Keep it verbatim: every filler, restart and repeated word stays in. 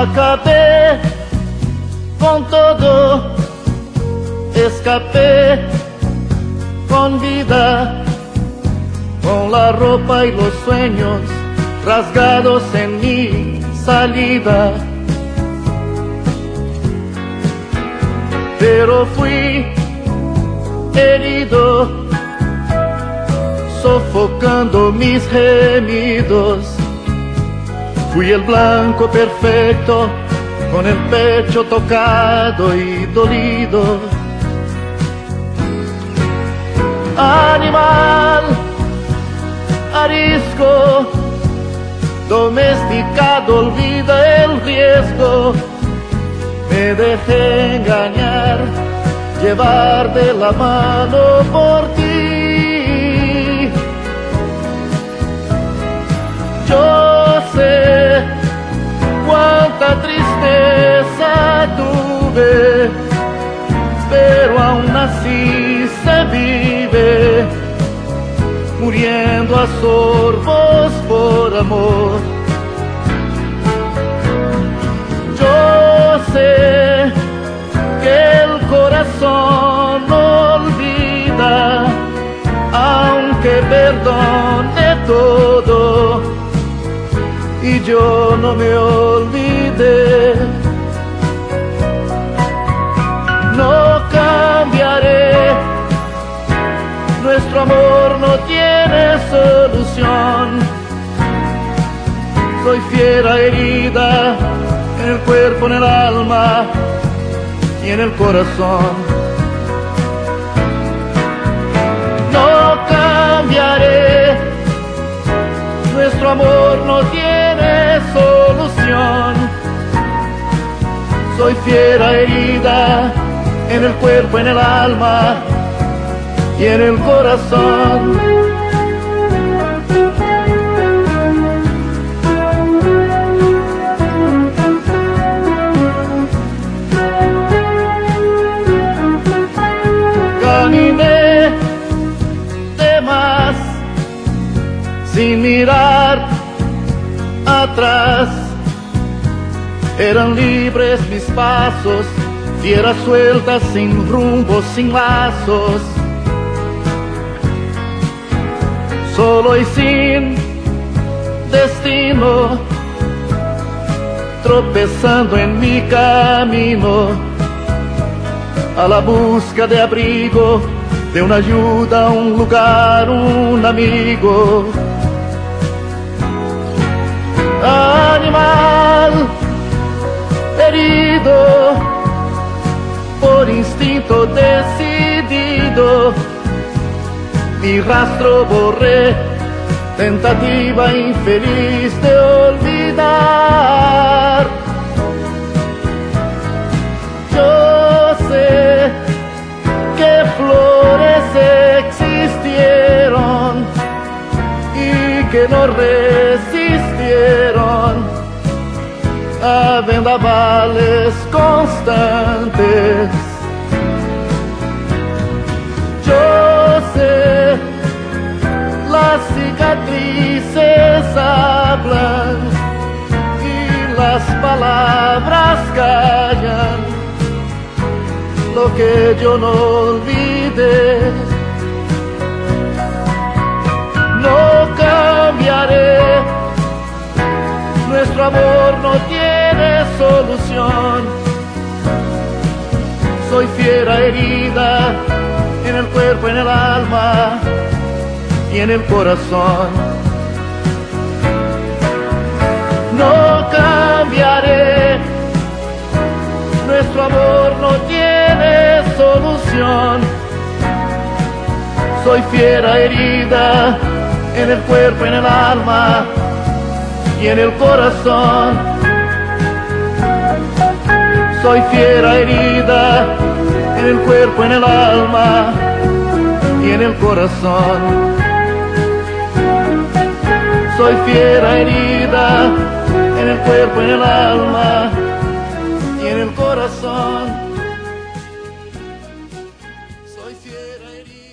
Acabé con todo, escapé con vida, con la ropa y los sueños rasgados en mi salida. Pero fui herido, sofocando mis gemidos. Fui el blanco perfecto, con el pecho tocado y dolido. Animal arisco, domesticado, olvida el riesgo. Me dejé engañar, llevar de la mano por ti. Yo sé cuánta tristeza tuve, pero aún así se vive, muriendo a sorbos por amor. Yo sé que el corazón no olvida, aunque perdone todo, y yo no me olvidé. No cambiaré, nuestro amor no tiene solución. Soy fiera herida en el cuerpo, en el alma y en el corazón. No cambiaré, nuestro amor no tiene solución. Soy fiera herida en el cuerpo, en el alma y en el corazón. Caminé de más, sin mirar atrás. Eran libres mis pasos, fieras sueltas, sin rumbo, sin lazos. Solo y sin destino, tropezando en mi camino, a la busca de abrigo, de una ayuda, un lugar, un amigo. Animal herido, por instinto decidido, mi rastro borré, tentativa infeliz de olvidar. Yo sé que flores existieron y que no resistieron a vendavales constantes. Yo sé, las cicatrices hablan y las palabras callan lo que yo no olvidé. No cambiaré, nuestro amor no tiene solución. Soy fiera herida en el cuerpo, en el alma y en el corazón. No cambiaré, nuestro amor no tiene solución. Soy fiera herida en el cuerpo, en el alma y en el corazón. Soy fiera herida en el cuerpo, en el alma y en el corazón. Soy fiera herida en el cuerpo, en el alma y en el corazón. Soy fiera herida.